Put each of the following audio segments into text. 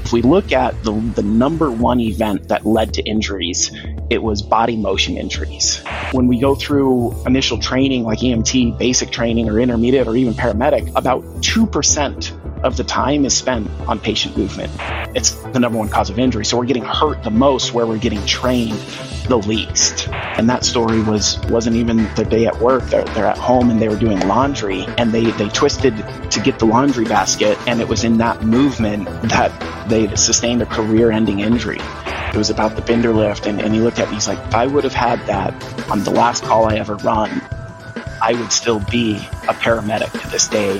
If we look at the number one event that led to injuries, it was body motion injuries. When we go through initial training like EMT, basic training, or intermediate, or even paramedic, about 2% of the time is spent on patient movement. It's the number one cause of injury. So we're getting hurt the most where we're getting trained the least. And that story wasn't even their day at work. They're at home and they were doing laundry, and they twisted to get the laundry basket, and it was in that movement that they sustained a career-ending injury. It was about the Binder lift, and he looked at me, he's like, if I would have had that on the last call I ever run, I would still be a paramedic to this day.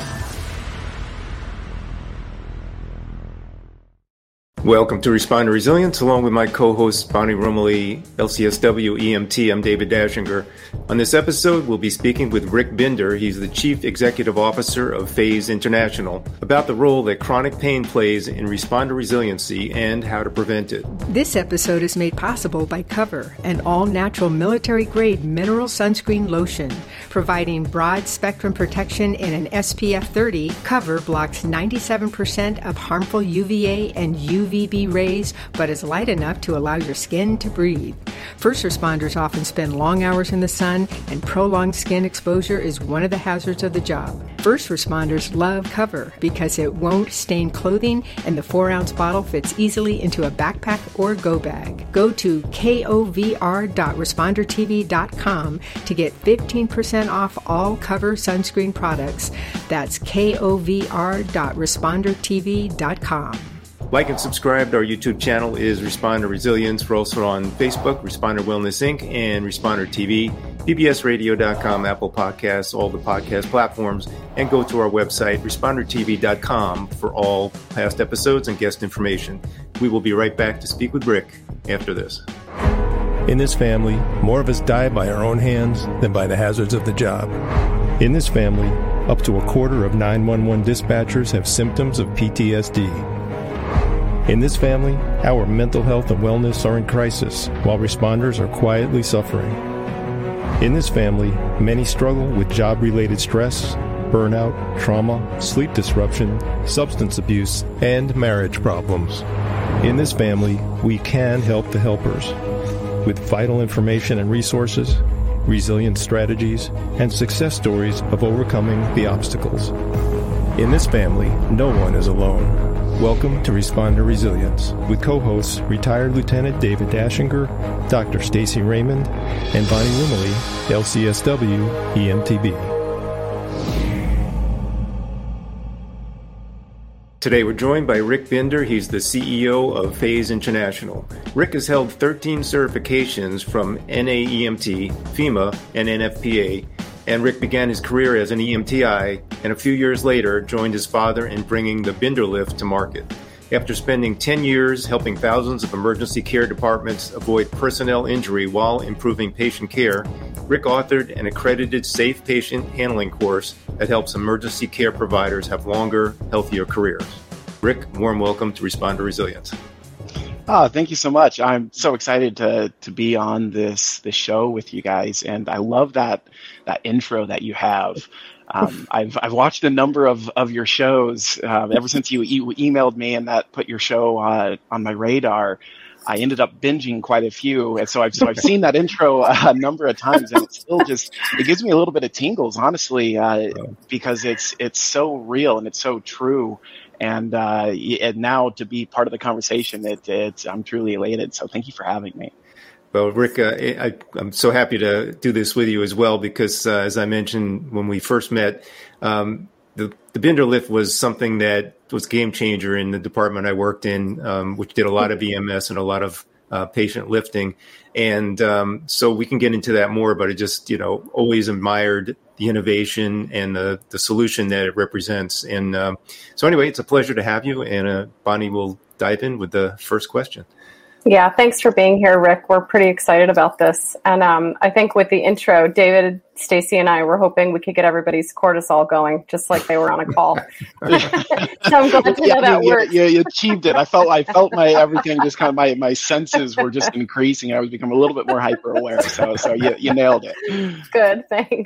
Welcome to Responder Resilience, along with my co-host Bonnie Rumley, LCSW EMT. I'm David Dashinger. On this episode, we'll be speaking with Rick Binder. He's the Chief Executive Officer of Phase International, about the role that chronic pain plays in responder resiliency and how to prevent it. This episode is made possible by Cover, an all-natural military-grade mineral sunscreen lotion. Providing broad-spectrum protection in an SPF 30, Cover blocks 97% of harmful UVA and UVB rays, but is light enough to allow your skin to breathe. First responders often spend long hours in the sun, and prolonged skin exposure is one of the hazards of the job. First responders love Cover because it won't stain clothing, and the 4-ounce bottle fits easily into a backpack or go bag. Go to kovr.respondertv.com to get 15% off all Cover sunscreen products. That's kovr.respondertv.com. Like and subscribe to our YouTube channel is Responder Resilience. We're also on Facebook, Responder Wellness Inc., and Responder TV, bbsradio.com, Apple Podcasts, all the podcast platforms, and go to our website, respondertv.com, for all past episodes and guest information. We will be right back to speak with Rick after this. In this family, more of us die by our own hands than by the hazards of the job. In this family, up to a quarter of 911 dispatchers have symptoms of PTSD. In this family, our mental health and wellness are in crisis, while responders are quietly suffering. In this family, many struggle with job-related stress, burnout, trauma, sleep disruption, substance abuse, and marriage problems. In this family, we can help the helpers with vital information and resources, resilient strategies, and success stories of overcoming the obstacles. In this family, no one is alone. Welcome to Responder Resilience with co-hosts retired Lieutenant David Dashinger, Dr. Stacy Raymond, and Bonnie Rumley, LCSW EMTB. Today we're joined by Rick Binder. He's the CEO of Phase International. Rick has held 13 certifications from NAEMT, FEMA, and NFPA. And Rick began his career as an EMTI, and a few years later joined his father in bringing the Binder lift to market. After spending 10 years helping thousands of emergency care departments avoid personnel injury while improving patient care, Rick authored an accredited safe patient handling course that helps emergency care providers have longer, healthier careers. Rick, warm welcome to Responder Resilience. Oh, thank you so much. I'm so excited to be on this show with you guys, and I love that intro that you have. I've watched a number of your shows ever since you emailed me, and that put your show on my radar. I ended up binging quite a few, and so I've seen that intro a number of times, and it gives me a little bit of tingles, honestly, because it's so real and it's so true. And now to be part of the conversation, I'm truly elated. So thank you for having me. Well, Rick, I'm so happy to do this with you as well because, as I mentioned when we first met, the Binder lift was something that was a game changer in the department I worked in, which did a lot of EMS and a lot of patient lifting. And so we can get into that more, but it just, always admired the innovation and the solution that it represents. And so anyway, it's a pleasure to have you. And Bonnie will dive in with the first question. Yeah, thanks for being here, Rick. We're pretty excited about this. And I think with the intro, David, Stacy, and I were hoping we could get everybody's cortisol going, just like they were on a call. So I'm glad to know that worked. You achieved it. I felt my everything, just kind of my senses were just increasing. I was becoming a little bit more hyper aware. So you nailed it. Good, thanks.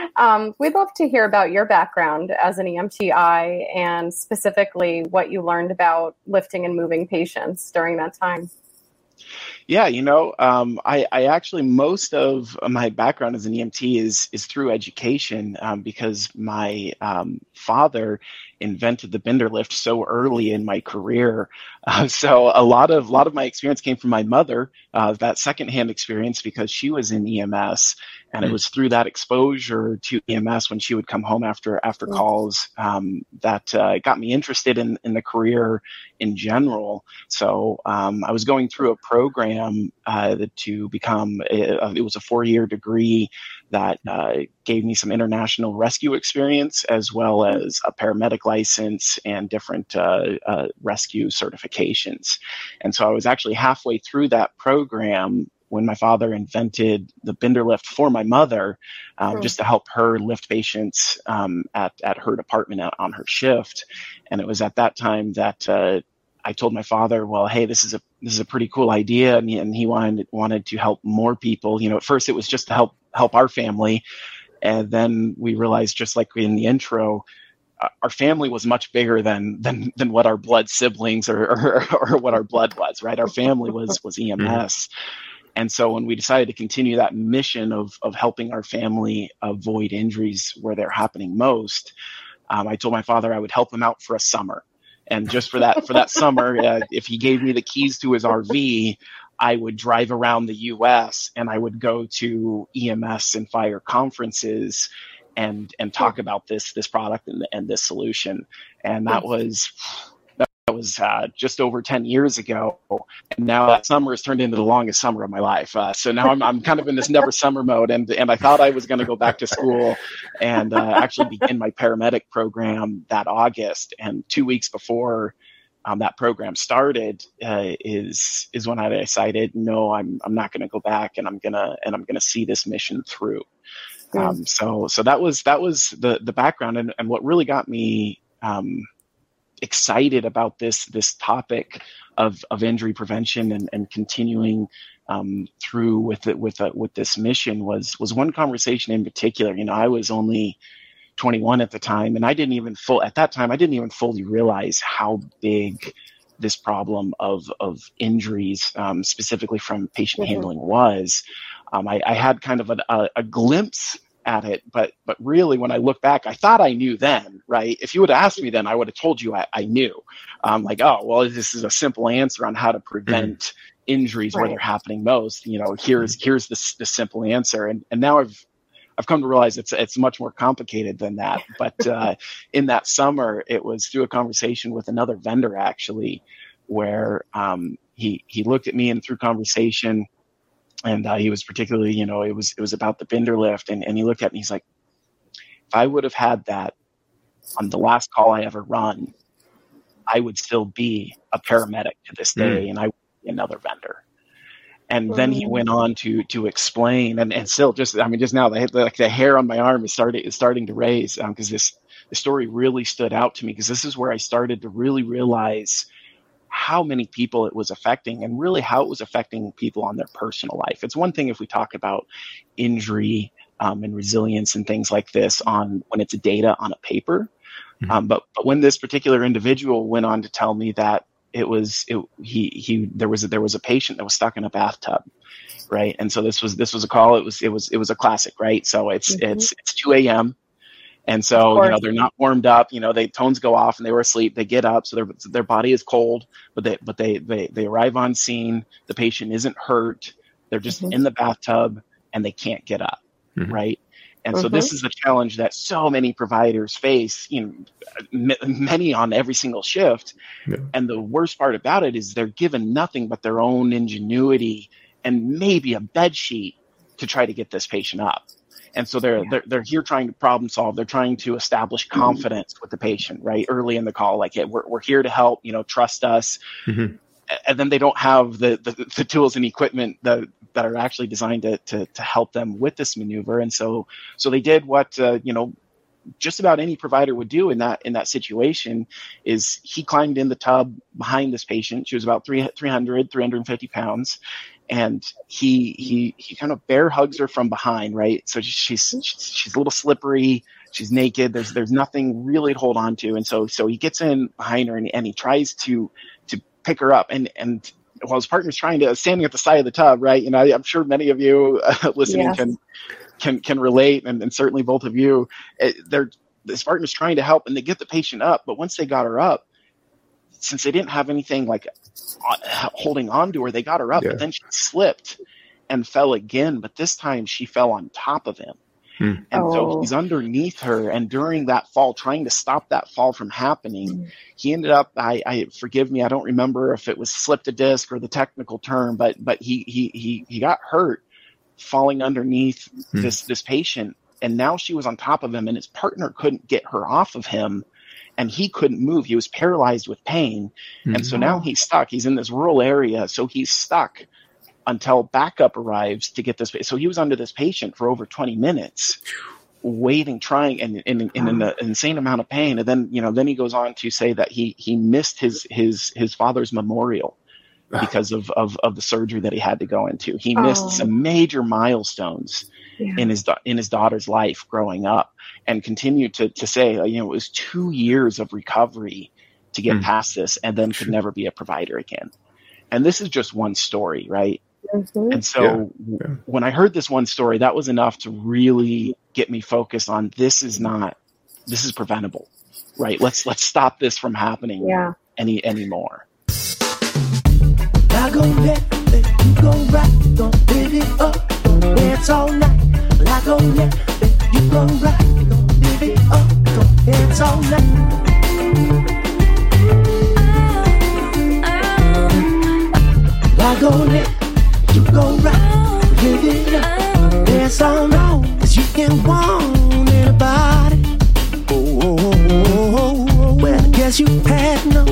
We'd love to hear about your background as an EMTI and specifically what you learned about lifting and moving patients during that time. Yeah, I actually, most of my background as an EMT is through education, because my father invented the Bender lift so early in my career. So a lot of my experience came from my mother, that secondhand experience, because she was in EMS, and it was through that exposure to EMS when she would come home after calls, that got me interested in the career in general. So I was going through a program to become, it was a 4-year degree that gave me some international rescue experience, as well as a paramedic license and different rescue certifications. And so I was actually halfway through that program when my father invented the Bender lift for my mother, just to help her lift patients at her department on her shift. And it was at that time that I told my father, well, hey, this is a pretty cool idea, and he wanted to help more people. At first it was just to help our family, and then we realized, just like in the intro, our family was much bigger than what our blood siblings or what our blood was, right? Our family was EMS. And so when we decided to continue that mission of helping our family avoid injuries where they're happening most, I told my father I would help him out for a summer. And just for that summer, if he gave me the keys to his RV, I would drive around the U.S. and I would go to EMS and fire conferences and talk about this product and this solution. And that was just over 10 years ago. And now that summer has turned into the longest summer of my life. So now I'm kind of in this never summer mode. And I thought I was going to go back to school and actually begin my paramedic program that August. And 2 weeks before that program started is when I decided, no, I'm not going to go back, and I'm gonna see this mission through. So that was the background, and what really got me excited about this topic of injury prevention and continuing through with this mission was one conversation in particular. I was only 21 at the time, and I didn't even fully realize how big this problem of injuries, specifically from patient handling, was. I had kind of a glimpse at it, but really, when I look back, I thought I knew then, right? If you would have asked me then, I would have told you I knew. Like, oh, well, this is a simple answer on how to prevent injuries where they're happening most. Here's the simple answer, and now I've come to realize it's much more complicated than that. But in that summer, it was through a conversation with another vendor, actually, where he looked at me, and through conversation, and he was particularly, it was about the Bender lift, and he looked at me, he's like, if I would have had that on the last call I ever run, I would still be a paramedic to this day, and I would be another vendor. And then he went on to explain, and still just now the hair on my arm is starting to raise, because the story really stood out to me, because this is where I started to really realize how many people it was affecting, and really how it was affecting people on their personal life. It's one thing if we talk about injury and resilience and things like this when it's data on a paper, but when this particular individual went on to tell me that there was a patient that was stuck in a bathtub, right? And so this was a call. It was a classic, right? So it's 2 a.m. And so, they're not warmed up, tones go off and they were asleep. They get up. So their body is cold, but they arrive on scene. The patient isn't hurt. They're just in the bathtub and they can't get up. Right. And so this is the challenge that so many providers face, many on every single shift. Yeah. And the worst part about it is they're given nothing but their own ingenuity and maybe a bed sheet to try to get this patient up. And so they're here trying to problem solve. They're trying to establish confidence with the patient, right? Early in the call, like, hey, we're here to help, trust us. And then they don't have the tools and equipment that are actually designed to help them with this maneuver. And so they did what, just about any provider would do in that situation, is he climbed in the tub behind this patient. She was about 350 pounds. and he kind of bear hugs her from behind, right? So she's a little slippery. She's naked. There's nothing really to hold on to. And so he gets in behind her and he tries to pick her up. And while his partner's standing at the side of the tub, right? You know, I'm sure many of you listening can relate, and certainly both of you, this partner's trying to help and they get the patient up. But once they got her up, since they didn't have anything like holding on to her, they got her up, but then she slipped and fell again. But this time she fell on top of him. And so he's underneath her, and during that fall, trying to stop that fall from happening, he ended up, I forgive me, I don't remember if it was slipped a disc or the technical term, but he got hurt falling underneath this patient, and now she was on top of him, and his partner couldn't get her off of him, and he couldn't move. He was paralyzed with pain, and so now he's stuck. He's in this rural area, so he's stuck until backup arrives to get this. So he was under this patient for over 20 minutes, waiting, trying, and in an insane amount of pain. And then he goes on to say that he missed his father's memorial because of the surgery that he had to go into. He missed some major milestones in his daughter's life growing up, and continued to say, it was 2 years of recovery to get past this, and then could never be a provider again. And this is just one story, right? And so when I heard this one story, that was enough to really get me focused on this is preventable, right? Let's stop this from happening anymore. I go left, you go right, don't live it up, don't dance all night. I go left, you go right, don't live it up, don't dance all night. I go left, you go right, live it up, dance all night, 'cause you can want anybody. Well, I guess you had no.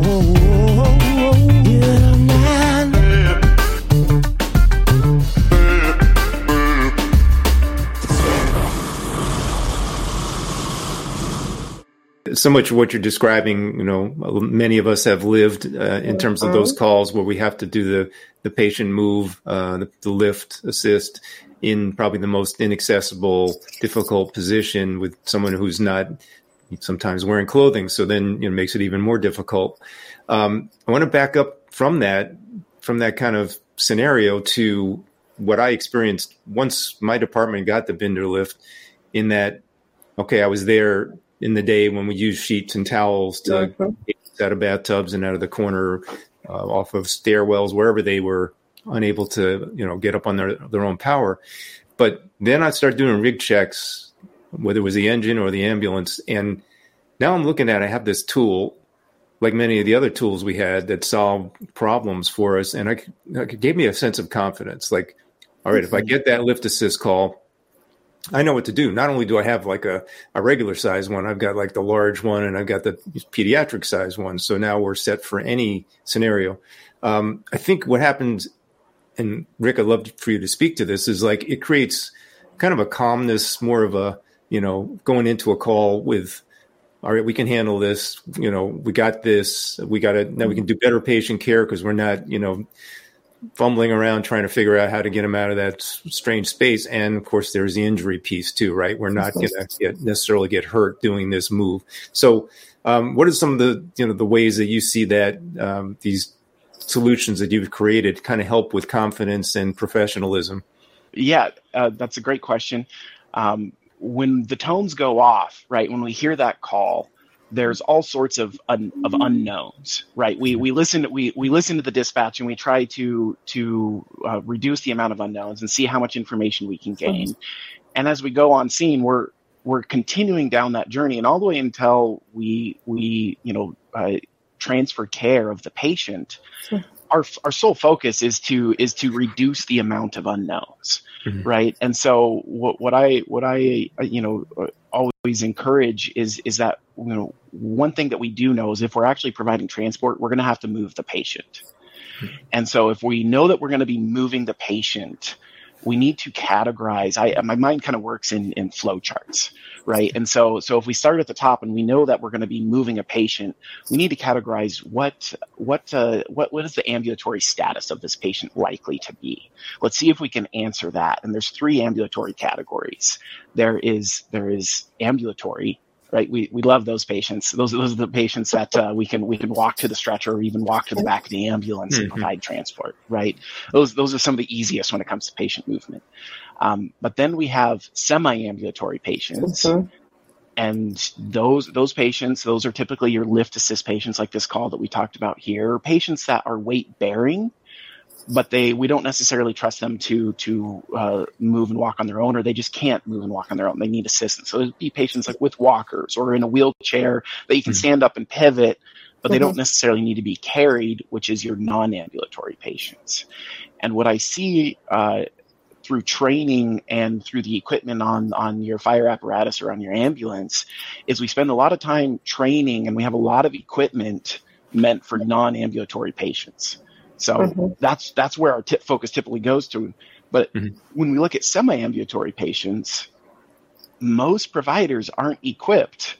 So much of what you're describing, many of us have lived in terms of those calls where we have to do the patient move, the lift assist in probably the most inaccessible, difficult position with someone who's not sometimes wearing clothing. So then it makes it even more difficult. I want to back up from that kind of scenario to what I experienced once my department got the Binder lift, in that, I was there in the day when we used sheets and towels to get out of bathtubs and out of the corner, off of stairwells, wherever they were unable to, get up on their own power. But then I started doing rig checks, whether it was the engine or the ambulance. And now I'm looking at, I have this tool, like many of the other tools we had, that solve problems for us. And it gave me a sense of confidence. Like, all right, if I get that lift assist call, I know what to do. Not only do I have like a regular size one, I've got like the large one, and I've got the pediatric size one. So now we're set for any scenario. I think what happens, and Rick, I'd love for you to speak to this, is like it creates kind of a calmness, more of a, going into a call with, all right, we can handle this. We got this. Now we can do better patient care because we're not, fumbling around trying to figure out how to get them out of that strange space. And of course, there's the injury piece too, right? We're not going to necessarily get hurt doing this move. So, what are some of the, the ways that you see that these solutions that you've created kind of help with confidence and professionalism? Yeah, that's a great question. When the tones go off, right, when we hear that call, there's all sorts of unknowns, right? We listen to the dispatch, and we try to reduce the amount of unknowns and see how much information we can gain. And as we go on scene, we're continuing down that journey, and all the way until we transfer care of the patient. Our sole focus is to reduce the amount of unknowns, right? And so what I always encourage is that one thing that we do know is if we're actually providing transport, we're going to have to move the patient. And so if we know that we're going to be moving the patient, we need to categorize. My mind kind of works in flow charts, right? And so if we start at the top and we know that we're going to be moving a patient, we need to categorize what is the ambulatory status of this patient likely to be. Let's see if we can answer that. And there's 3 ambulatory categories. There is ambulatory. Right, we love those patients. Those are the patients that we can walk to the stretcher or even walk to the back of the ambulance and provide transport. Right, those are some of the easiest when it comes to patient movement. But then we have semi-ambulatory patients, and those patients, those are typically your lift assist patients, like this call that we talked about here, patients that are weight bearing, but we don't necessarily trust them to move and walk on their own, or they just can't move and walk on their own. They need assistance. So it'd be patients like with walkers or in a wheelchair that you can stand up and pivot, but they don't necessarily need to be carried, which is your non-ambulatory patients. And what I see through training and through the equipment on your fire apparatus or on your ambulance is we spend a lot of time training, and we have a lot of equipment meant for non-ambulatory patients. So that's where our focus typically goes to. But when we look at semi-ambulatory patients, most providers aren't equipped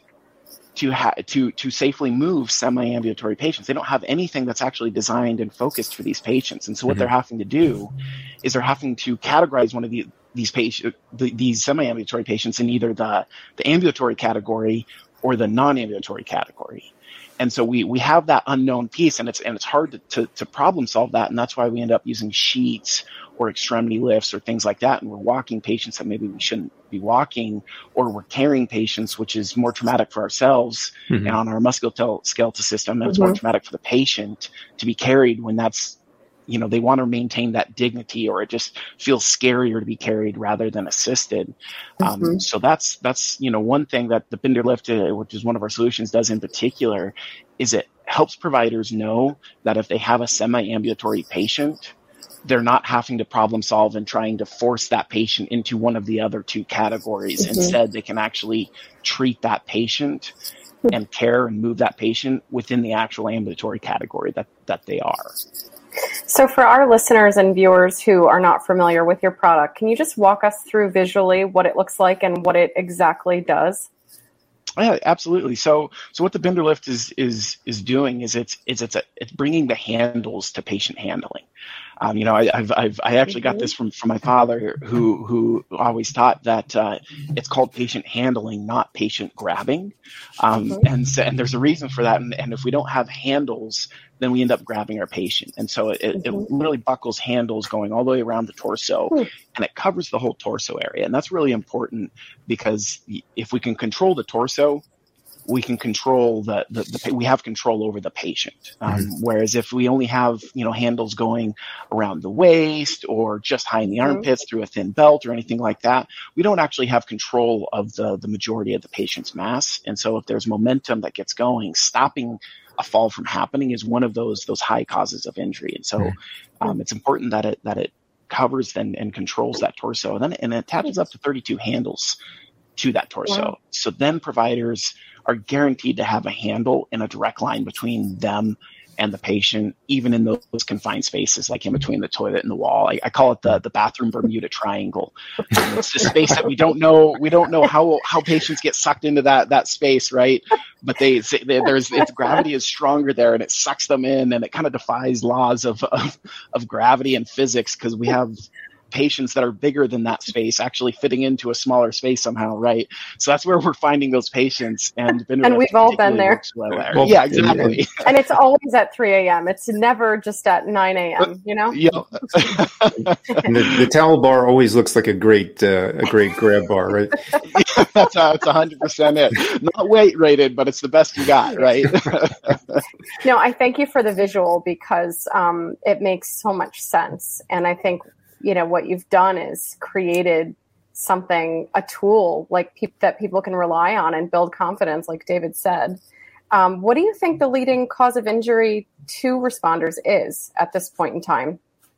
to safely move semi-ambulatory patients. They don't have anything that's actually designed and focused for these patients. And so what they're having to do is they're having to categorize one of these semi-ambulatory patients in either the ambulatory category or the non-ambulatory category. And so we have that unknown piece, and it's hard to problem solve that, and that's why we end up using sheets or extremity lifts or things like that, and we're walking patients that maybe we shouldn't be walking, or we're carrying patients, which is more traumatic for ourselves and on our musculoskeletal system, and it's more traumatic for the patient to be carried when that's, they want to maintain that dignity, or it just feels scarier to be carried rather than assisted. So that's one thing that the Binder Lift, which is one of our solutions, does in particular, is it helps providers know that if they have a semi-ambulatory patient, they're not having to problem solve and trying to force that patient into one of the other 2 categories. Instead, they can actually treat that patient and care and move that patient within the actual ambulatory category that they are. So for our listeners and viewers who are not familiar with your product, can you just walk us through visually what it looks like and what it exactly does? Yeah, absolutely. So what the Binder Lift is doing is it's bringing the handles to patient handling. I actually got this from my father, who always taught that it's called patient handling, not patient grabbing. And there's a reason for that. And if we don't have handles, then we end up grabbing our patient. And so it really buckles handles going all the way around the torso, and it covers the whole torso area. And that's really important, because if we can control the torso, we can control we have control over the patient. Whereas if we only have, handles going around the waist or just high in the armpits through a thin belt or anything like that, we don't actually have control of the majority of the patient's mass. And so if there's momentum that gets going, stopping a fall from happening is one of those high causes of injury. And so it's important that it covers and controls that torso, and it attaches up to 32 handles to that torso. Wow. So then providers are guaranteed to have a handle in a direct line between them and the patient, even in those confined spaces, like in between the toilet and the wall. I call it the bathroom Bermuda Triangle. It's the space that we don't know how patients get sucked into that space, right? But its gravity is stronger there, and it sucks them in, and it kind of defies laws of gravity and physics, because we have patients that are bigger than that space actually fitting into a smaller space somehow, right? So that's where we're finding those patients, and we've all been there. Well, yeah, exactly. And it's always at 3 a.m. It's never just at 9 a.m. Yeah. And the towel bar always looks like a great grab bar, right? That's 100% it. Not weight rated, but it's the best you got, right? No, I thank you for the visual, because it makes so much sense, and I think what you've done is created a tool that people can rely on and build confidence, like David said. What do you think the leading cause of injury to responders is at this point in time?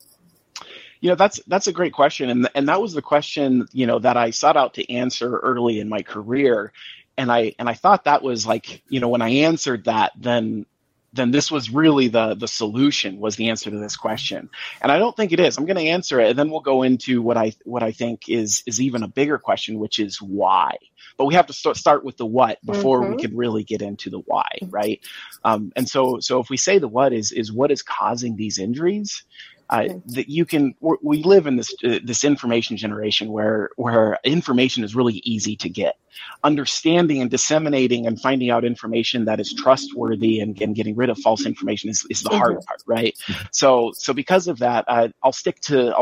That's a great question. And that was the question, that I sought out to answer early in my career. And I thought that was when I answered that, then then this was really the solution, was the answer to this question. And I don't think it is. I'm going to answer it, and then we'll go into what I think is even a bigger question, which is why. But we have to start with the what before we can really get into the why, right? And so if we say the what is what is causing these injuries, that we live in this information generation where information is really easy to get. Understanding and disseminating and finding out information that is trustworthy and getting rid of false information is the hard part, right? So because of that, I'll stick to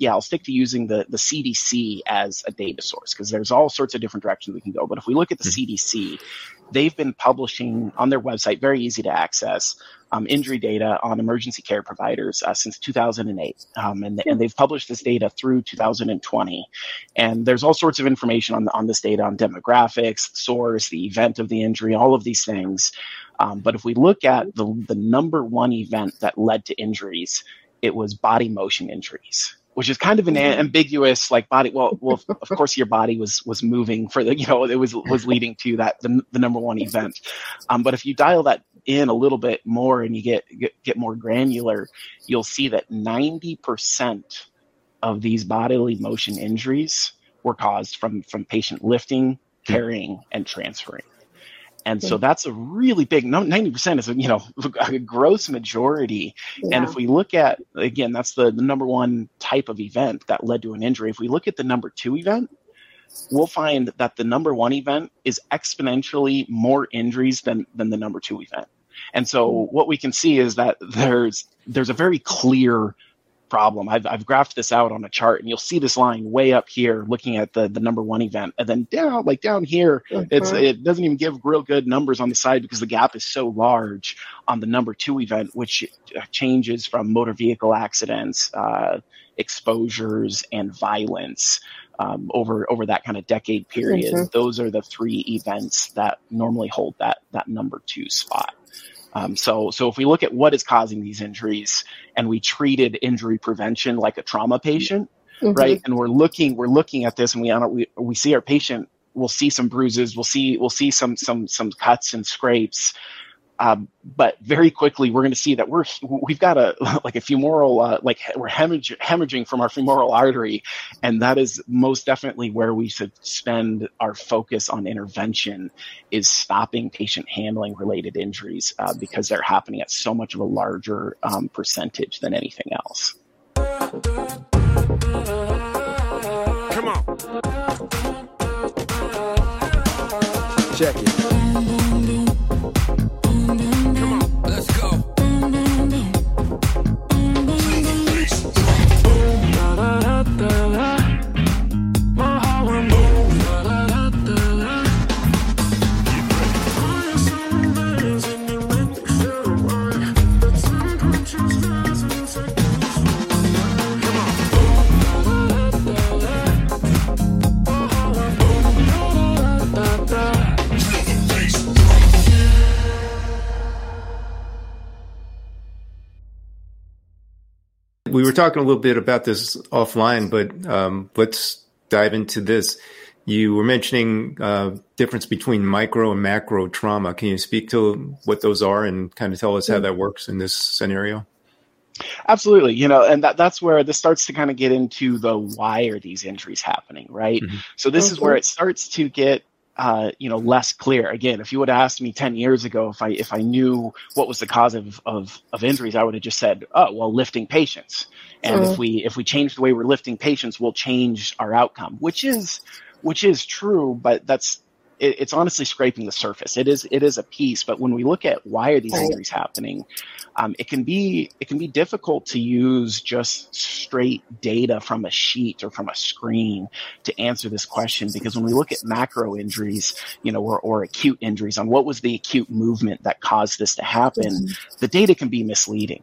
using the CDC as a data source, because there's all sorts of different directions we can go. But if we look at the CDC, they've been publishing on their website, very easy to access, injury data on emergency care providers since 2008. And they've published this data through 2020. And there's all sorts of information on this data, on demographics, source, the event of the injury, all of these things. But if we look at the number one event that led to injuries, it was body motion injuries, which is kind of an ambiguous, like body. Well, of course your body was moving for it was leading to that, the number one event. But if you dial that in a little bit more and you get more granular, you'll see that 90% of these bodily motion injuries were caused from patient lifting, carrying, and transferring. And so that's a really big 90% is a gross majority. Yeah. And if we look at, again, that's the number one type of event that led to an injury. If we look at the number two event, we'll find that the number one event is exponentially more injuries than the number two event. And so what we can see is that there's a very clear problem. I've graphed this out on a chart, and you'll see this line way up here looking at the number one event, and then down here, it doesn't even give real good numbers on the side because the gap is so large on the number two event, which changes from motor vehicle accidents, exposures, and violence over that kind of decade period. Those are the three events that normally hold that number two spot. So if we look at what is causing these injuries, and we treated injury prevention like a trauma patient, right? And we're looking at this, and we see our patient, we'll see some bruises, we'll see some cuts and scrapes, but very quickly we're going to see that we've got a femoral, we're hemorrhaging from our femoral artery, and that is most definitely where we should spend our focus on intervention, is stopping patient handling related injuries, because they're happening at so much of a larger percentage than anything else. Come on. Check it. We were talking a little bit about this offline, but let's dive into this. You were mentioning difference between micro and macro trauma. Can you speak to what those are and kind of tell us how that works in this scenario? Absolutely. And that's where this starts to kind of get into the why are these injuries happening, right? So this is where it starts to get less clear. Again, if you would have asked me 10 years ago if I knew what was the cause of injuries, I would have just said, oh, well, lifting patients. And if we change the way we're lifting patients, we'll change our outcome, which is true, but it's honestly scraping the surface. It is a piece, but when we look at why are these injuries happening, it can be difficult to use just straight data from a sheet or from a screen to answer this question, because when we look at macro injuries, or acute injuries on what was the acute movement that caused this to happen, the data can be misleading.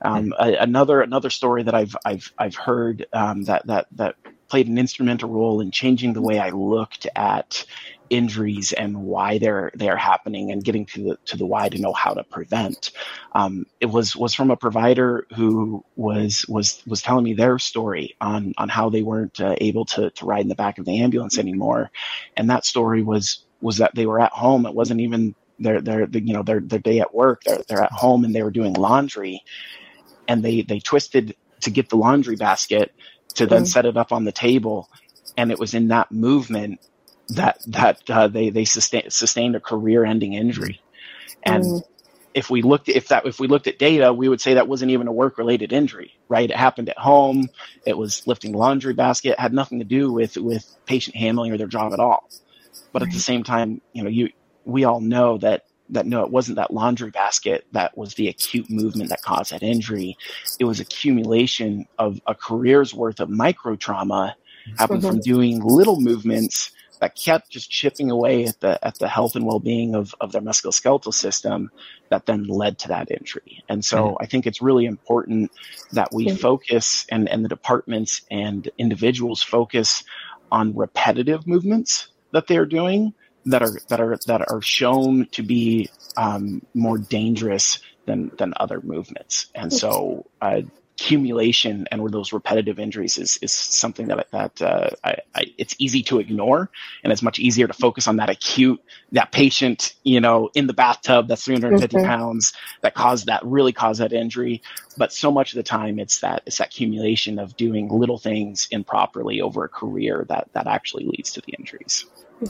Another story that I've heard that played an instrumental role in changing the way I looked at injuries and why they're happening, and getting to the why to know how to prevent. It was from a provider who was telling me their story on how they weren't able to ride in the back of the ambulance anymore, and that story was that they were at home. It wasn't even their day at work. They're at home and they were doing laundry, and they twisted to get the laundry basket to then set it up on the table, and it was in that movement that they sustained a career-ending injury. And if we looked at data, we would say that wasn't even a work-related injury, right? It happened at home. It was lifting the laundry basket. It had nothing to do with patient handling or their job at all. But at the same time, we all know that no, it wasn't that laundry basket that was the acute movement that caused that injury. It was accumulation of a career's worth of micro trauma happened from doing little movements that kept just chipping away at the health and well-being of their musculoskeletal system that then led to that injury. And so I think it's really important that we focus and the departments and individuals focus on repetitive movements that they're doing that are shown to be more dangerous than other movements. And so accumulation and those repetitive injuries is something that it's easy to ignore, and it's much easier to focus on that patient, in the bathtub that's 350 pounds that really caused that injury. But so much of the time it's that accumulation of doing little things improperly over a career that actually leads to the injuries.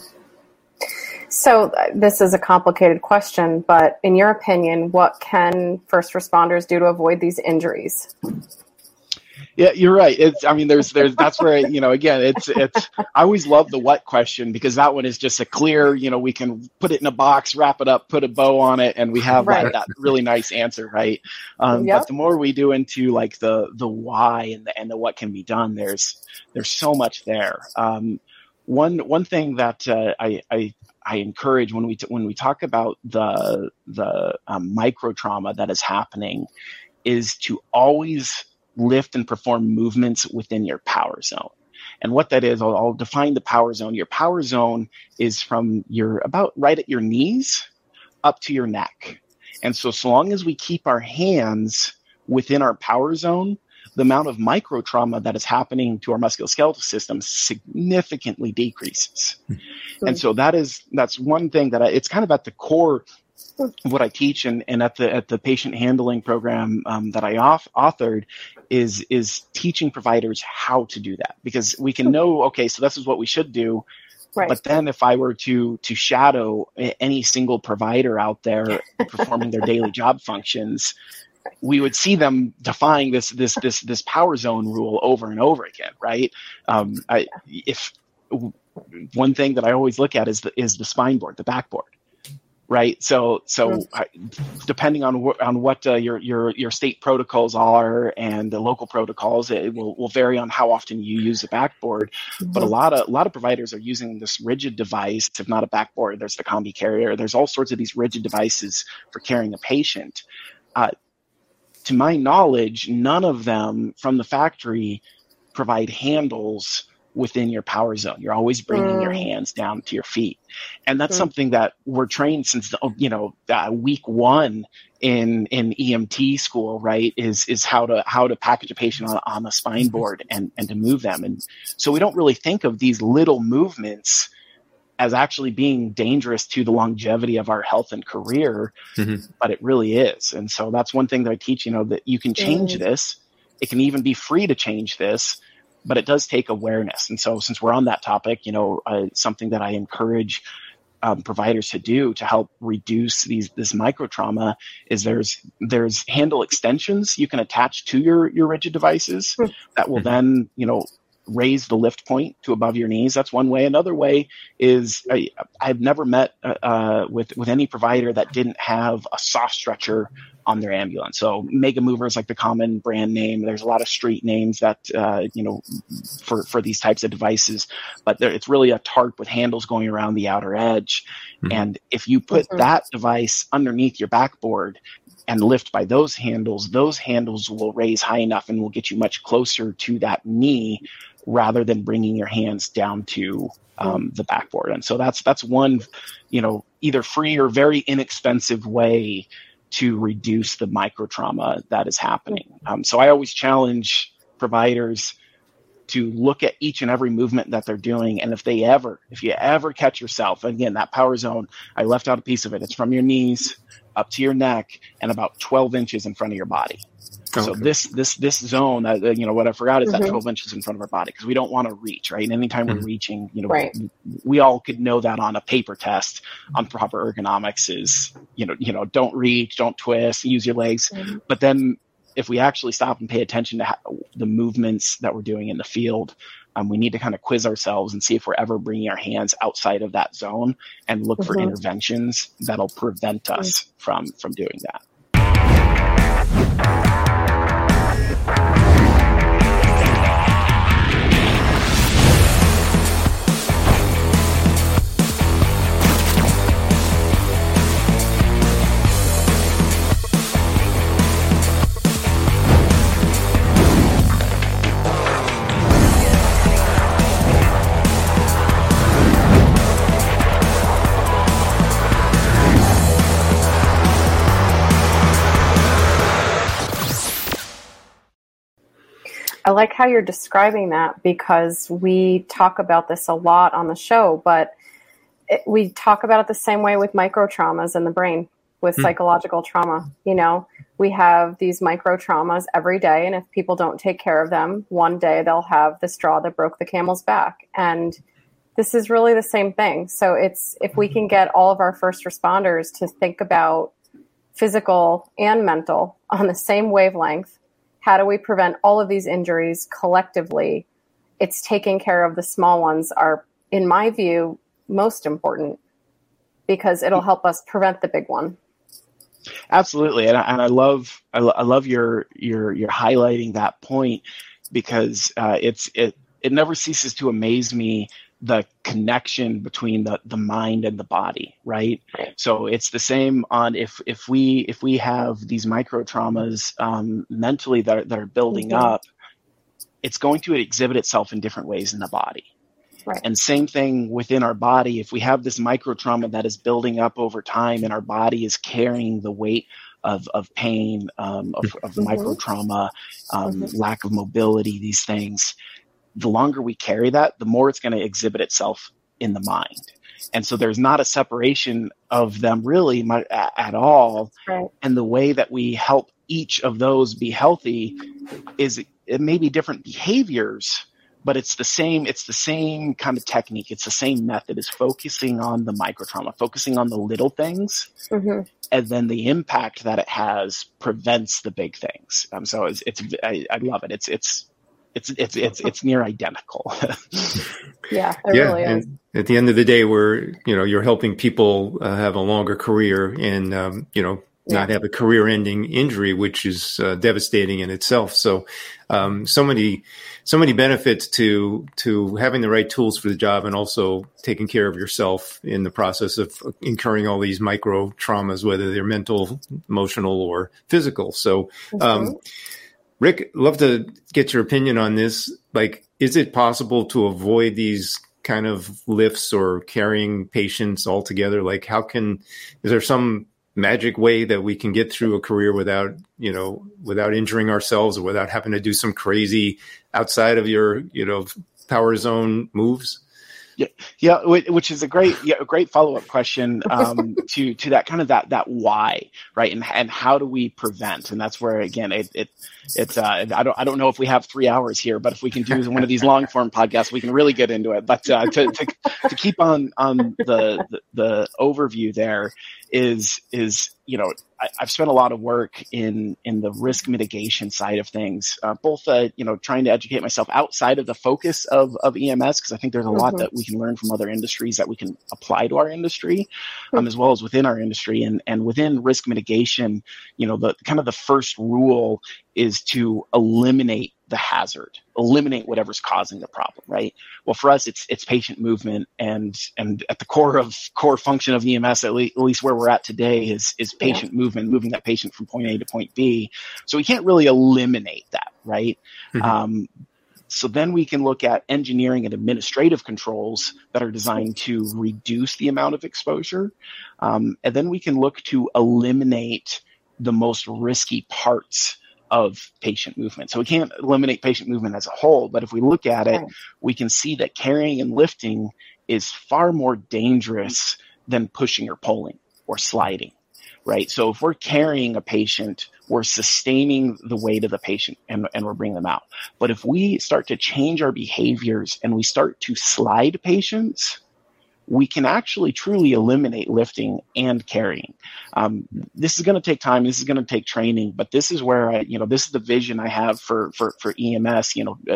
So this is a complicated question, but in your opinion, what can first responders do to avoid these injuries? Yeah, you're right. There's that's where, again, it's, I always love the what question, because that one is just a clear, we can put it in a box, wrap it up, put a bow on it, and we have that really nice answer, right? But the more we do into like the why and the what can be done, there's so much there. One thing that I encourage when we talk about the micro trauma that is happening is to always lift and perform movements within your power zone. And what that is, I'll define the power zone. Your power zone is from about right at your knees up to your neck. And so long as we keep our hands within our power zone, the amount of micro trauma that is happening to our musculoskeletal system significantly decreases. And so that's one thing that it's kind of at the core of what I teach, and at the patient handling program that I authored is teaching providers how to do that, because we can know, okay, so this is what we should do. Right. But then if I were to shadow any single provider out there performing their daily job functions, we would see them defying this power zone rule over and over again, right? If one thing that I always look at is the spine board, the backboard, right? So depending on what your state protocols are and the local protocols, it will vary on how often you use the backboard. But a lot of providers are using this rigid device. If not a backboard, there's the combi carrier. There's all sorts of these rigid devices for carrying a patient. To my knowledge, none of them from the factory provide handles within your power zone. You're always bringing your hands down to your feet. And that's something that we're trained since, week one in EMT school, right? Is how to package a patient on the spine board and to move them. And so we don't really think of these little movements as actually being dangerous to the longevity of our health and career, but it really is. And so that's one thing that I teach, that you can change this. It can even be free to change this, but it does take awareness. And so since we're on that topic, something that I encourage providers to do to help reduce this micro trauma is there's handle extensions you can attach to your rigid devices that will then, raise the lift point to above your knees. That's one way. Another way is I've never met with any provider that didn't have a soft stretcher on their ambulance. So Mega Mover is like the common brand name. There's a lot of street names that for these types of devices, but it's really a tarp with handles going around the outer edge. And if you put that device underneath your backboard and lift by those handles will raise high enough and will get you much closer to that knee rather than bringing your hands down to the backboard. And so that's one, either free or very inexpensive way to reduce the micro trauma that is happening. So I always challenge providers, to look at each and every movement that they're doing. And if you ever catch yourself, again, that power zone, I left out a piece of it. It's from your knees up to your neck and about 12 inches in front of your body. Okay. So this zone, what I forgot is that 12 inches in front of our body, because we don't want to reach, right? And anytime we're reaching, we all could know that on a paper test on proper ergonomics is, don't reach, don't twist, use your legs. But then if we actually stop and pay attention to the movements that we're doing in the field, we need to kind of quiz ourselves and see if we're ever bringing our hands outside of that zone and look for interventions that'll prevent us from doing that. I like how you're describing that, because we talk about this a lot on the show, but we talk about it the same way with micro traumas in the brain, with psychological trauma. We have these micro traumas every day, and if people don't take care of them, one day they'll have the straw that broke the camel's back. And this is really the same thing. So if we can get all of our first responders to think about physical and mental on the same wavelength, how do we prevent all of these injuries collectively? It's taking care of the small ones are, in my view, most important, because it'll help us prevent the big one. Absolutely, and I love your highlighting that point, because it never ceases to amaze me the connection between the mind and the body, right? So it's the same on if we have these micro traumas mentally that are building up, it's going to exhibit itself in different ways in the body. Right. And same thing within our body. If we have this micro trauma that is building up over time and our body is carrying the weight of pain, of the micro trauma, lack of mobility, these things, the longer we carry that, the more it's going to exhibit itself in the mind. And so there's not a separation of them really at all. Right. And the way that we help each of those be healthy is it may be different behaviors, but it's the same kind of technique. It's the same method, is focusing on the micro trauma, focusing on the little things, and then the impact that it has prevents the big things. So I love it. It's near identical. Yeah, it really is. And at the end of the day, you're helping people have a longer career and, not have a career-ending injury, which is devastating in itself. So, so many benefits to having the right tools for the job, and also taking care of yourself in the process of incurring all these micro traumas, whether they're mental, emotional, or physical. So, Rick, love to get your opinion on this. Like, is it possible to avoid these kind of lifts or carrying patients altogether? Like, is there some magic way that we can get through a career without injuring ourselves, or without having to do some crazy outside of your, power zone moves? Yeah, which is a great follow-up question to that kind of that why, right? And how do we prevent? And that's where, again, it's I don't know if we have 3 hours here, but if we can do one of these long form podcasts, we can really get into it. But to keep on the overview, there is I've spent a lot of work in the risk mitigation side of things, both trying to educate myself outside of the focus of EMS, because I think there's a lot that we can learn from other industries that we can apply to our industry, as well as within our industry. And within risk mitigation, the kind of the first rule is to eliminate the hazard, eliminate whatever's causing the problem, right? Well, for us, it's patient movement, and at the core function of EMS, at least where we're at today, is patient movement, moving that patient from point A to point B. So we can't really eliminate that, right? So then we can look at engineering and administrative controls that are designed to reduce the amount of exposure, and then we can look to eliminate the most risky parts of patient movement. So we can't eliminate patient movement as a whole, but if we look at it, we can see that carrying and lifting is far more dangerous than pushing or pulling or sliding, right? So if we're carrying a patient, we're sustaining the weight of the patient and we're bringing them out. But if we start to change our behaviors and we start to slide patients, we can actually truly eliminate lifting and carrying. This is going to take time. This is going to take training, but this is where this is the vision I have for EMS.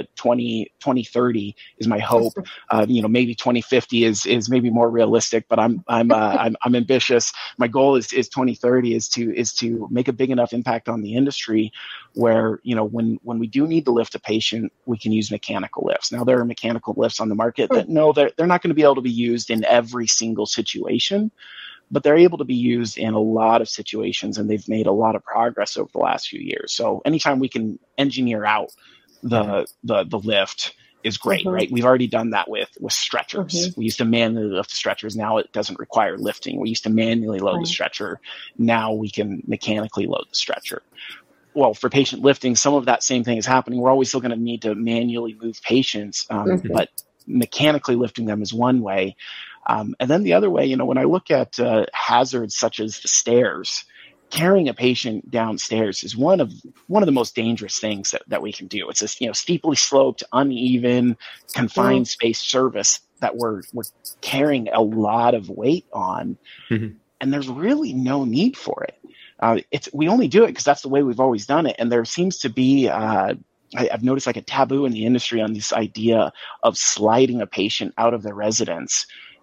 2030 is my hope. Maybe 2050 is maybe more realistic, but I'm ambitious. My goal is 2030 is to make a big enough impact on the industry where, when we do need to lift a patient, we can use mechanical lifts. Now there are mechanical lifts on the market that they're not going to be able to be used in every single situation, but they're able to be used in a lot of situations, and they've made a lot of progress over the last few years. So anytime we can engineer out the lift is great, right? We've already done that with stretchers. We used to manually lift the stretchers. Now it doesn't require lifting. We used to manually load the stretcher. Now we can mechanically load the stretcher. Well, for patient lifting, some of that same thing is happening. We're always still going to need to manually move patients, but mechanically lifting them is one way. And then the other way, when I look at hazards such as the stairs, carrying a patient downstairs is one of the most dangerous things that we can do. It's this, steeply sloped, uneven, confined space service that we're carrying a lot of weight on, and there's really no need for it. We only do it because that's the way we've always done it, and there seems to be I've noticed like a taboo in the industry on this idea of sliding a patient out of their residence.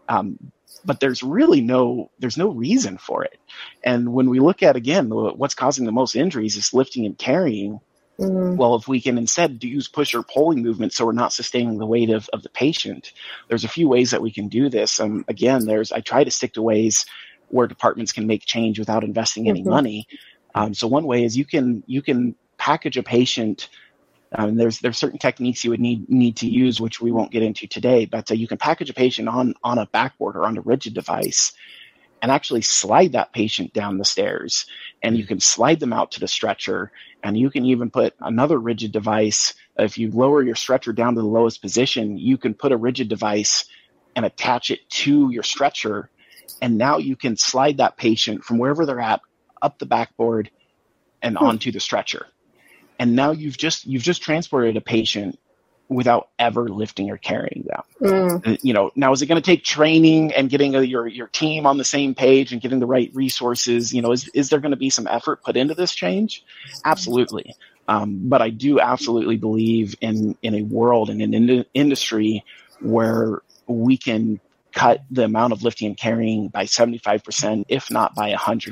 But there's no reason for it. And when we look at, again, what's causing the most injuries is lifting and carrying. Well, if we can instead use push or pulling movement so we're not sustaining the weight of the patient, there's a few ways that we can do this. Again, I try to stick to ways where departments can make change without investing any money. So one way is you can package a patient. There's certain techniques you would need to use, which we won't get into today, but you can package a patient on a backboard or on a rigid device and actually slide that patient down the stairs, and you can slide them out to the stretcher, and you can even put another rigid device. If you lower your stretcher down to the lowest position, you can put a rigid device and attach it to your stretcher, and now you can slide that patient from wherever they're at up the backboard and onto the stretcher. And now you've just transported a patient without ever lifting or carrying them. Now is it going to take training and getting your team on the same page and getting the right resources? Is there going to be some effort put into this change? Absolutely. But I do absolutely believe in a world and an industry where we can cut the amount of lifting and carrying by 75%, if not by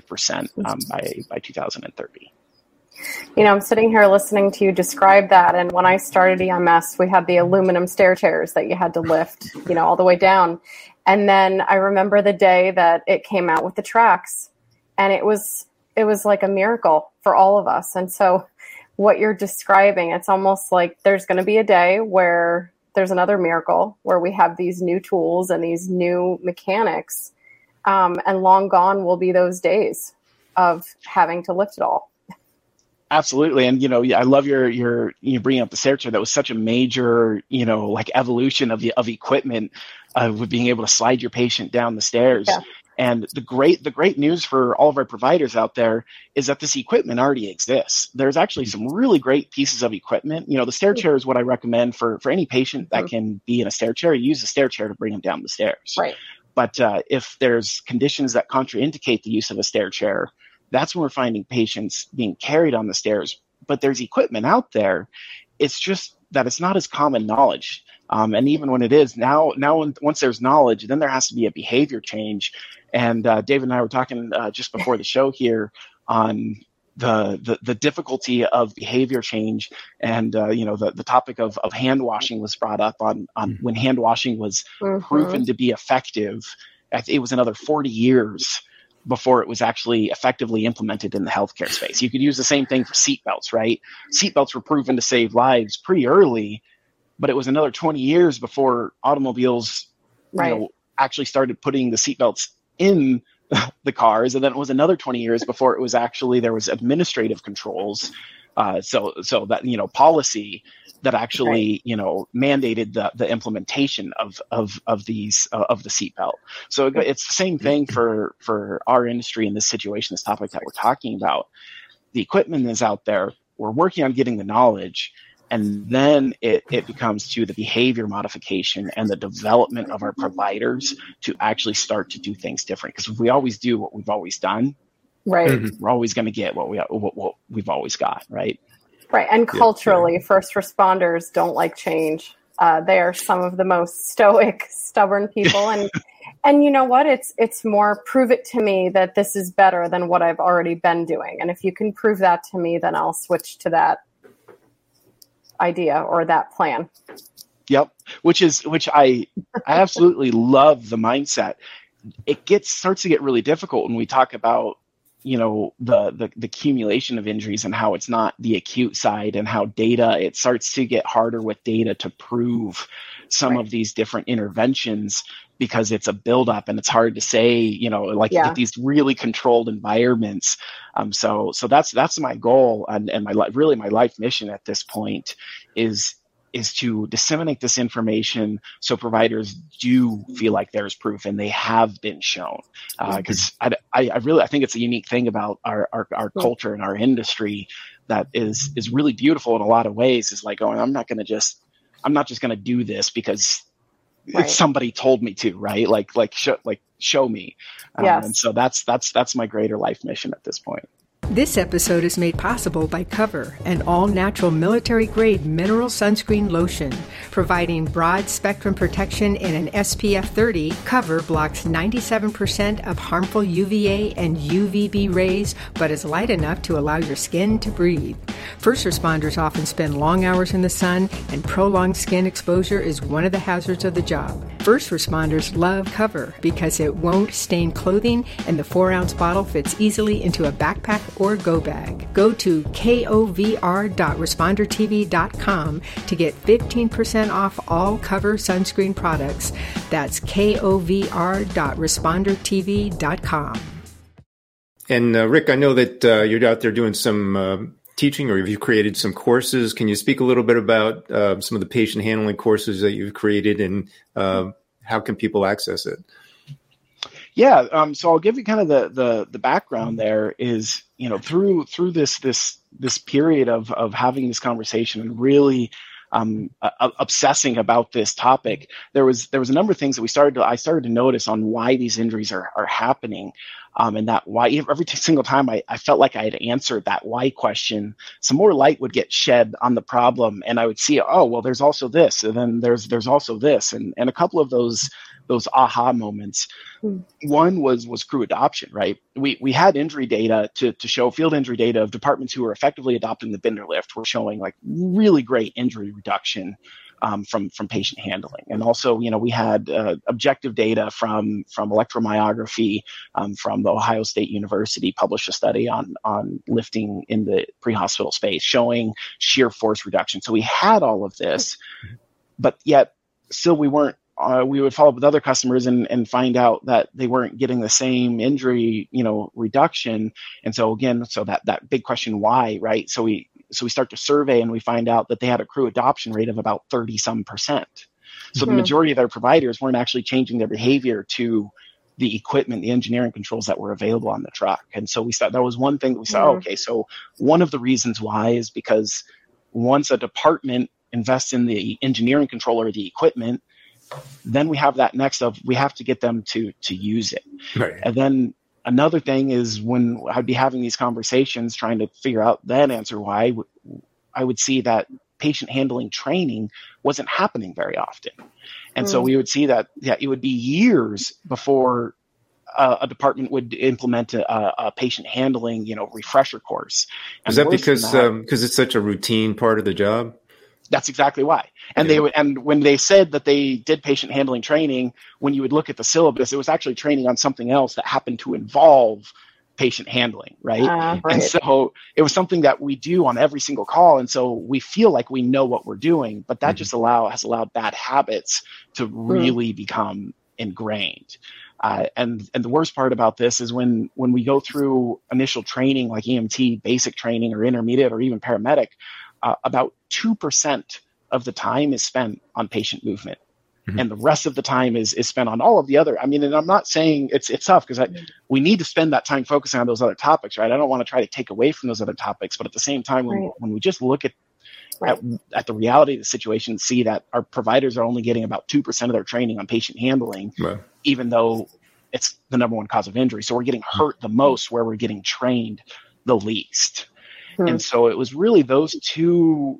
100%, by 2030. I'm sitting here listening to you describe that. And when I started EMS, we had the aluminum stair chairs that you had to lift, all the way down. And then I remember the day that it came out with the tracks, and it was like a miracle for all of us. And so what you're describing, it's almost like there's going to be a day where there's another miracle where we have these new tools and these new mechanics, and long gone will be those days of having to lift it all. Absolutely. And, I love your bringing up the stair chair. That was such a major, evolution of equipment, with being able to slide your patient down the stairs. Yeah. And the great news for all of our providers out there is that this equipment already exists. There's actually some really great pieces of equipment. The stair chair is what I recommend for any patient that can be in a stair chair. You use a stair chair to bring them down the stairs. Right. But if there's conditions that contraindicate the use of a stair chair, that's when we're finding patients being carried on the stairs. But there's equipment out there. It's just that it's not as common knowledge. And even when it is, now once there's knowledge, then there has to be a behavior change. And David and I were talking just before the show here on the difficulty of behavior change. And, the topic of hand washing was brought up on when hand washing was proven to be effective. It was another 40 years before it was actually effectively implemented in the healthcare space. You could use the same thing for seatbelts, right? Seatbelts were proven to save lives pretty early, but it was another 20 years before automobiles actually started putting the seatbelts in the cars. And then it was another 20 years before it was actually, there was administrative controls So that, policy that actually, mandated the implementation of the seatbelt. So it's the same thing for our industry in this situation, this topic that we're talking about. The equipment is out there. We're working on getting the knowledge, and then it becomes to the behavior modification and the development of our providers to actually start to do things different. Because if we always do what we've always done, right, we're always going to get what we've always got, right? Right. And culturally, first responders don't like change. They are some of the most stoic, stubborn people. And you know what? It's more prove it to me that this is better than what I've already been doing. And if you can prove that to me, then I'll switch to that idea or that plan. Yep. Which I absolutely love the mindset. It starts to get really difficult when we talk about, the accumulation of injuries and how it's not the acute side, and how it starts to get harder with data to prove some of these different interventions, because it's a buildup and it's hard to say, get these really controlled environments. So that's my goal, and my life mission at this point is to disseminate this information so providers do feel like there's proof and they have been shown. Because I think it's a unique thing about our culture and our industry that is really beautiful in a lot of ways, is like going, I'm not just going to do this because somebody told me to, right? Show me. Yes. And so that's my greater life mission at this point. This episode is made possible by Cover, an all-natural military-grade mineral sunscreen lotion. Providing broad-spectrum protection in an SPF 30, Cover blocks 97% of harmful UVA and UVB rays, but is light enough to allow your skin to breathe. First responders often spend long hours in the sun, and prolonged skin exposure is one of the hazards of the job. First responders love Cover because it won't stain clothing, and the 4-ounce bottle fits easily into a backpack or go bag. Go to kovr.respondertv.com to get 15% off all Cover sunscreen products. That's kovr.respondertv.com. And Rick, I know that you're out there doing some teaching, or you've created some courses. Can you speak a little bit about some of the patient handling courses that you've created, and how can people access it? Yeah, so I'll give you kind of the background. There is, through this period of having this conversation and really obsessing about this topic, there was a number of things that I started to notice on why these injuries are happening, and that why every single time I felt like I had answered that why question, some more light would get shed on the problem, and I would see, oh well, there's also this, and then there's also this, and a couple of those aha moments. One was crew adoption, right? We had injury data to show, field injury data of departments who were effectively adopting the Binder lift were showing like really great injury reduction from patient handling. And also, we had objective data from electromyography from the Ohio State University published a study on lifting in the pre-hospital space showing shear force reduction. So we had all of this, but yet still we weren't. We would follow up with other customers and find out that they weren't getting the same injury, reduction. And so again, that big question, why, right? So we start to survey and we find out that they had a crew adoption rate of about 30-some%. So the majority of their providers weren't actually changing their behavior to the equipment, the engineering controls that were available on the truck. And so we thought that was one thing that we saw, okay, so one of the reasons why is because once a department invests in the engineering control or the equipment, then we have that next of we have to get them to use it. Right. And then another thing is when I'd be having these conversations trying to figure out that answer why, I would see that patient handling training wasn't happening very often. And so we would see that it would be years before a department would implement a patient handling, refresher course. And is that because it's such a routine part of the job? That's exactly why. And when they said that they did patient handling training, when you would look at the syllabus, it was actually training on something else that happened to involve patient handling, right? Right. And so it was something that we do on every single call. And so we feel like we know what we're doing, but that just has allowed bad habits to really become ingrained. And the worst part about this is when we go through initial training like EMT, basic training, or intermediate, or even paramedic, about 2% of the time is spent on patient movement. Mm-hmm. And the rest of the time is spent on all of the other. I mean, and I'm not saying it's tough, because we need to spend that time focusing on those other topics, right? I don't want to try to take away from those other topics, but at the same time, when we just look at the reality of the situation, see that our providers are only getting about 2% of their training on patient handling, even though it's the number one cause of injury. So we're getting hurt the most where we're getting trained the least. And so it was really those two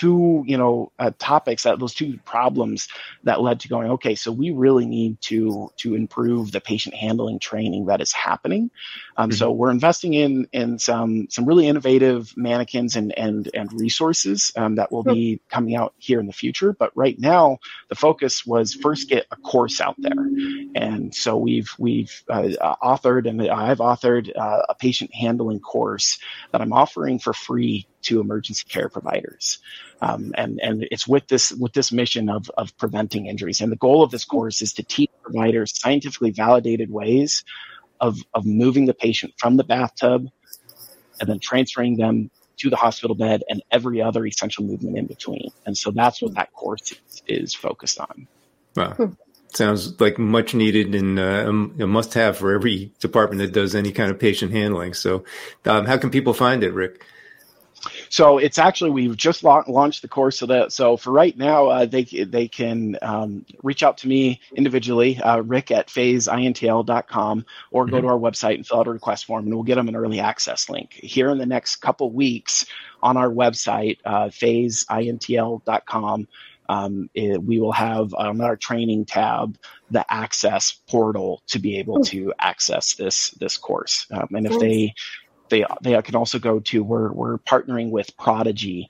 topics, those two problems that led to going, okay, so we really need to improve the patient handling training that is happening. So we're investing in some really innovative mannequins and resources that will be coming out here in the future. But right now, the focus was first get a course out there. And so we've authored, and I've authored a patient handling course that I'm offering for free to emergency care providers. And it's with this mission of preventing injuries. And the goal of this course is to teach providers scientifically validated ways of moving the patient from the bathtub and then transferring them to the hospital bed and every other essential movement in between. And so that's what that course is focused on. Wow. Sounds like much needed and a must-have for every department that does any kind of patient handling. So how can people find it, Rick? So it's actually, we've just launched the course, so for right now, they can reach out to me individually, Rick at phaseintl.com, or go to our website and fill out a request form, and we'll get them an early access link. Here in the next couple weeks on our website, phaseintl.com, we will have on our training tab the access portal to be able to access this course. And if they can also go to, we're partnering with Prodigy,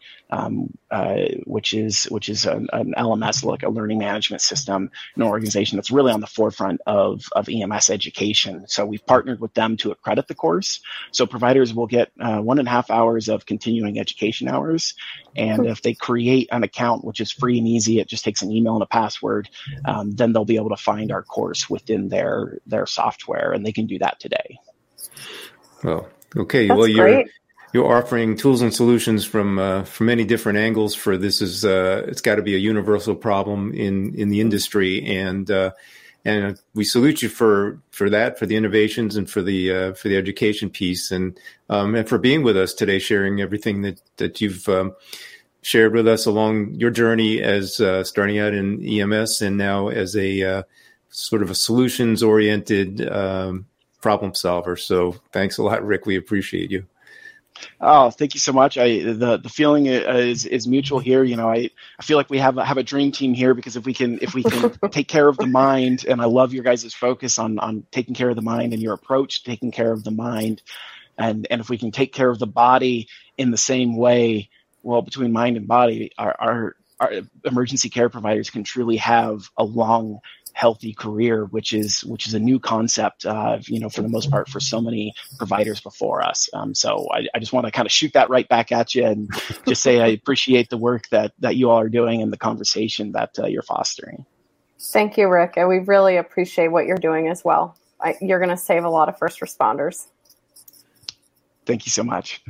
which is an LMS, like a learning management system, an organization that's really on the forefront of EMS education. So we've partnered with them to accredit the course. So providers will get 1.5 hours of continuing education hours. And if they create an account, which is free and easy, it just takes an email and a password, then they'll be able to find our course within their software, and they can do that today. Well, okay. That's well, great. You're offering tools and solutions from many different angles. For this is it's got to be a universal problem in the industry, and we salute you for that, for the innovations and for the education piece, and for being with us today, sharing everything that you've shared with us along your journey as starting out in EMS and now as a sort of a solutions oriented problem solver. So thanks a lot, Rick. We appreciate you. Oh, thank you so much. The feeling is mutual here. You know, I feel like we have a dream team here, because if we can take care of the mind, and I love your guys' focus on taking care of the mind and your approach to taking care of the mind, and if we can take care of the body in the same way, well, between mind and body, our emergency care providers can truly have a long, healthy career, which is a new concept, for the most part, for so many providers before us. So I just want to kind of shoot that right back at you and just say I appreciate the work that you all are doing and the conversation that you're fostering. Thank you, Rick. And we really appreciate what you're doing as well. You're going to save a lot of first responders. Thank you so much.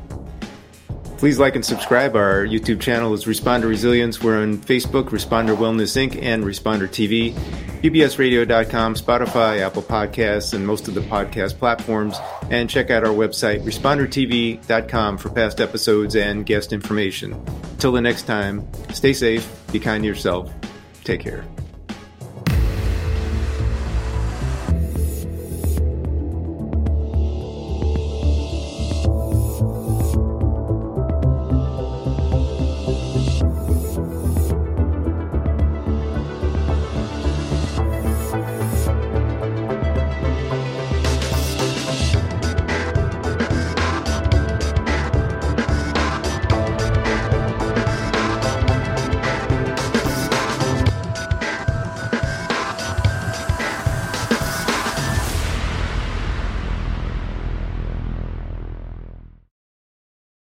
Please like and subscribe. Our YouTube channel is Responder Resilience. We're on Facebook, Responder Wellness Inc., and Responder TV, PBSradio.com, Spotify, Apple Podcasts, and most of the podcast platforms. And check out our website, ResponderTV.com, for past episodes and guest information. Till the next time, stay safe, be kind to yourself, take care.